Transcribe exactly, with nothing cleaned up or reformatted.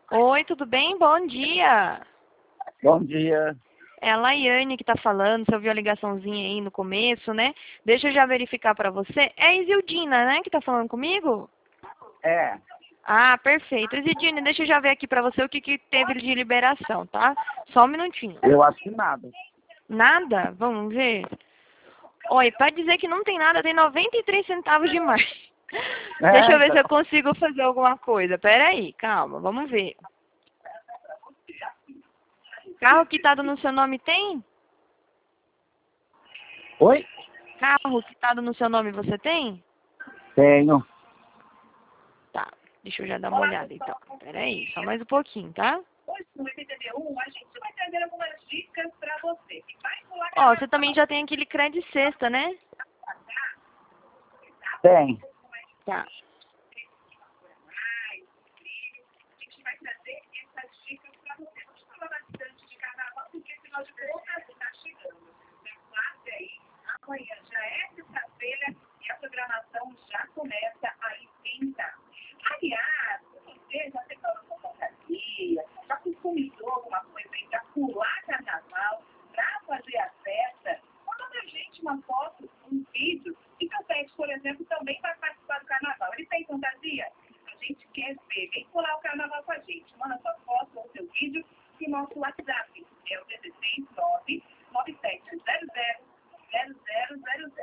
Oi, tudo bem? Bom dia. Bom dia. É a Laiane que tá falando, você ouviu a ligaçãozinha aí no começo, né? Deixa eu já verificar pra você. É a Isildina, né, que tá falando comigo? É, Ah, perfeito. Isildina, deixa eu já ver aqui pra você o que, que teve de liberação, tá? Só um minutinho. eu acho que nada. Nada? Vamos ver. Olha, pra dizer que não tem nada, tem noventa e três centavos de mais. Deixa É, eu ver se então, eu consigo fazer alguma coisa. Pera aí, calma, vamos ver. Carro quitado no seu nome tem? oi? Carro quitado no seu nome você tem? Tenho. Tá, deixa eu já dar uma olhada então. Pera aí, só mais um pouquinho, tá? Hoje no M P B um a gente vai trazer algumas dicas para você que vai pular Ó, você também já tem aquele crédito sexta, né? Tem. Tá. mais, a gente vai trazer essas dicas para você. Vamos falar bastante de carnaval, porque afinal de contas está chegando. Aguarde aí, amanhã já é sexta-feira e a programação já começa a esquentar. Aliás, você já separou sua fantasia, já customizou alguma coisa aí para pular carnaval, para fazer a festa? Manda pra gente uma foto, um vídeo. E seu pet, por exemplo, também vai participar do carnaval. Ele tem fantasia? A gente quer ver. Vem pular o carnaval com a gente. Manda sua foto ou seu vídeo e nosso WhatsApp. É o dezesseis nove nove sete zero zero zero zero zero zero.